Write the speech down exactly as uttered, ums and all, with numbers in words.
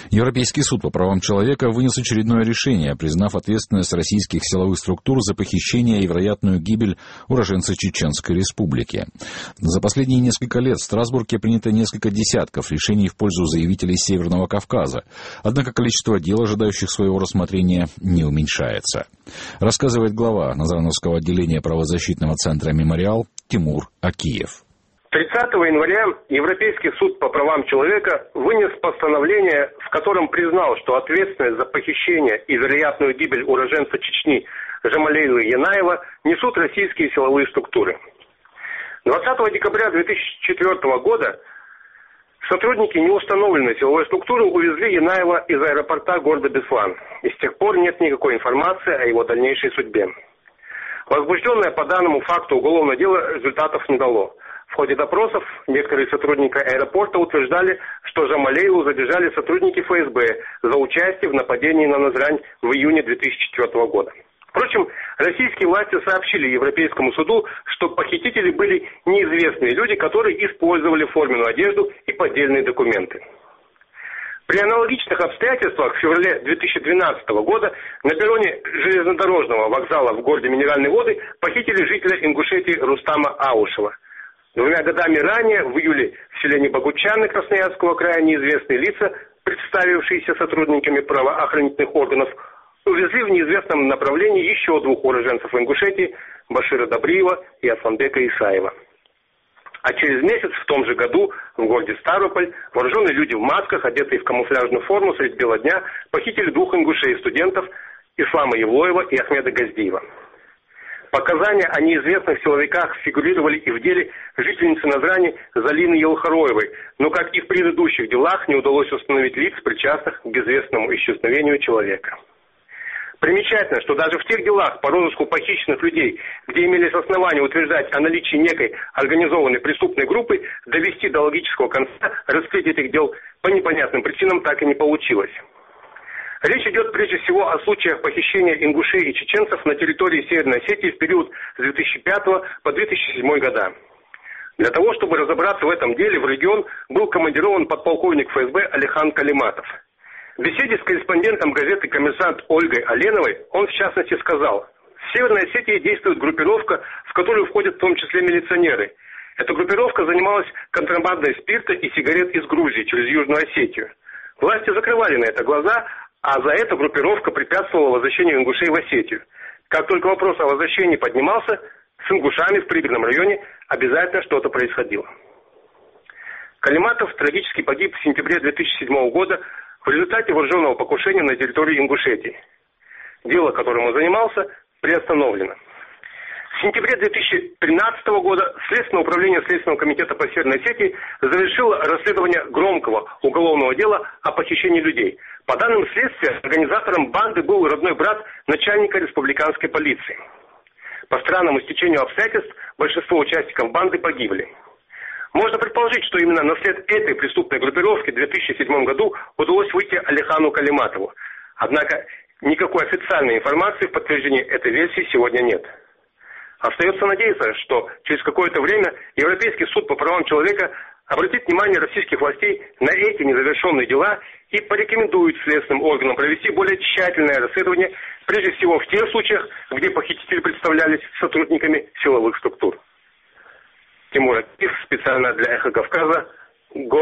Европейский суд по правам человека вынес очередное решение, признав ответственность российских силовых структур за похищение и вероятную гибель уроженца Чеченской Республики. За последние несколько лет в Страсбурге принято несколько десятков решений в пользу заявителей Северного Кавказа. Однако количество дел, ожидающих своего рассмотрения, не уменьшается. Рассказывает глава Назрановского отделения правозащитного центра «Мемориал» Тимур Акиев. тридцатого января Европейский суд по правам человека вынес постановление, в котором признал, что ответственность за похищение и вероятную гибель уроженца Чечни Жамалейлы Янаева несут российские силовые структуры. двадцатого декабря две тысячи четвёртого года сотрудники неустановленной силовой структуры увезли Янаева из аэропорта города Беслан, и с тех пор нет никакой информации о его дальнейшей судьбе. Возбужденное по данному факту уголовное дело результатов не дало. В ходе допросов некоторые сотрудники аэропорта утверждали, что Жамалейлу задержали сотрудники эф эс бэ за участие в нападении на Назрань в июне две тысячи четвёртого года. Впрочем, российские власти сообщили Европейскому суду, что похитители были неизвестные люди, которые использовали форменную одежду и поддельные документы. При аналогичных обстоятельствах в феврале две тысячи двенадцатого года на перроне железнодорожного вокзала в городе Минеральные Воды похитили жителя Ингушетии Рустама Аушева. Двумя годами ранее, в июле, в селении Богучаны Красноярского края, неизвестные лица, представившиеся сотрудниками правоохранительных органов, увезли в неизвестном направлении еще двух уроженцев Ингушетии, Башира Добриева и Асланбека Исаева. А через месяц в том же году в городе Ставрополь вооруженные люди в масках, одетые в камуфляжную форму средь бела дня, похитили двух ингушей-студентов Ислама Евлоева и Ахмеда Газдиева. Показания о неизвестных силовиках фигурировали и в деле жительницы Назрани Залины Елхароевой, но, как и в предыдущих делах, не удалось установить лиц, причастных к безвестному исчезновению человека. Примечательно, что даже в тех делах по розыску похищенных людей, где имелись основания утверждать о наличии некой организованной преступной группы, довести до логического конца раскрытие этих дел по непонятным причинам так и не получилось. Речь идет прежде всего о случаях похищения ингушей и чеченцев на территории Северной Осетии в период с две тысячи пятого по две тысячи седьмой года. Для того, чтобы разобраться в этом деле, в регион был командирован подполковник эф эс бэ Алихан Калиматов. В беседе с корреспондентом газеты «Коммерсант» Ольгой Оленовой он в частности сказал: в Северной Осетии действует группировка, в которую входят в том числе милиционеры. Эта группировка занималась контрабандой спирта и сигарет из Грузии через Южную Осетию. Власти закрывали на это глаза, а за это группировка препятствовала возвращению ингушей в Осетию. Как только вопрос о возвращении поднимался, с ингушами в пригородном районе обязательно что-то происходило. Калиматов трагически погиб в сентябре две тысячи седьмого года в результате вооруженного покушения на территории Ингушетии. Дело, которым он занимался, приостановлено. В сентябре две тысячи тринадцатого года Следственное управление Следственного комитета по Северной Осетии завершило расследование громкого уголовного дела о похищении людей. По данным следствия, организатором банды был родной брат начальника республиканской полиции. По странному стечению обстоятельств большинство участников банды погибли. Можно предположить, что именно на след этой преступной группировки в две тысячи седьмом году удалось выйти Алихану Калиматову. Однако никакой официальной информации в подтверждении этой версии сегодня нет. Остается надеяться, что через какое-то время Европейский суд по правам человека обратит внимание российских властей на эти незавершенные дела и порекомендует следственным органам провести более тщательное расследование, прежде всего в тех случаях, где похитители представлялись сотрудниками силовых структур. Тимур Акиев, специально для «Эхо Кавказа», город